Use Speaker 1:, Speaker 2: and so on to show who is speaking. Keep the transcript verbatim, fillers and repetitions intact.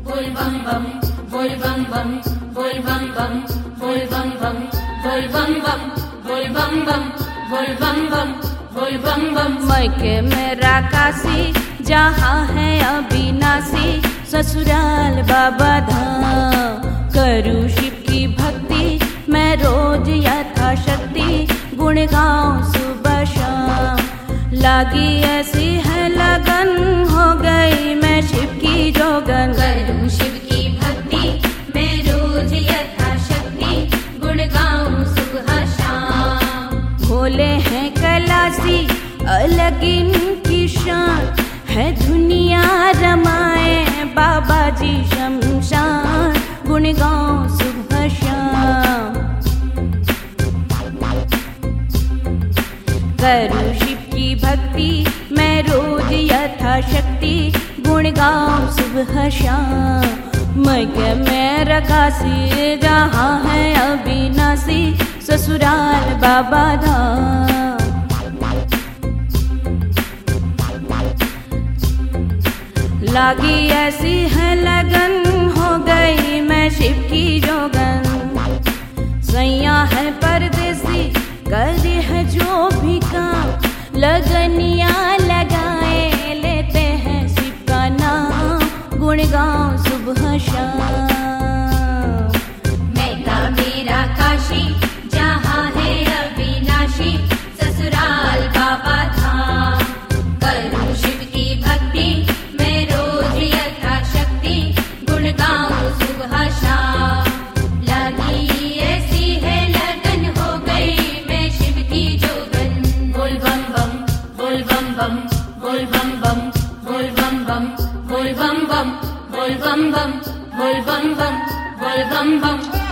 Speaker 1: बोल बम बम, बोल बम बम, बोल बम बम, बोल बम बम, बोल बम बम, बोल बम बम, बोल बम बम, बोल बम बम।
Speaker 2: मैके मेरा काशी जहाँ है अविनाशी, ससुराल बाबा धाम। करूँ शिव की भक्ति मैं रोज यथाशक्ति, गुण गाऊं सुबह शाम। लागी ऐसी है लगन, हो गई मैं शिव की जोगन।
Speaker 1: करूँ शिव की भक्ति मैं रोज यथाशक्ति, गुण गाऊं सुबह शाम।
Speaker 2: भोले हैं कैलाशी अलग इनकी शान, है दुनिया रमाए बाबा जी शमशान। गुण गाऊं सुबह शाम। करूँ शिव की भक्ति मैं रोज यथाशक्ति, गुण गाऊं सुबह शाम। मैके मेरा काशी जहाँ है अविनाशी, ससुराल बाबा धाम। लागी ऐसी है लगन, हो गई मैं शिव की जोगन। सैया है परदेसी करे है जो भी काम, लगनिया लगाए लेते हैं शिव का नाम। गुण गाऊं सुबह शाम।
Speaker 1: मैं का मेरा काशी जहाँ है अविनाशी, ससुराल बाबा धाम। करूँ शिव की भक्ति मैं रोज यथाशक्ति, गुण गाऊं सुबह शाम। लगी ऐसी है लगन, हो गई मैं शिव की जोगन। बोल बम बम, बोल बम बम, बोल बम बम, बोल बम बम, बोल बम बम, बोल बम बम, बोल बम बम, बोल बम बम।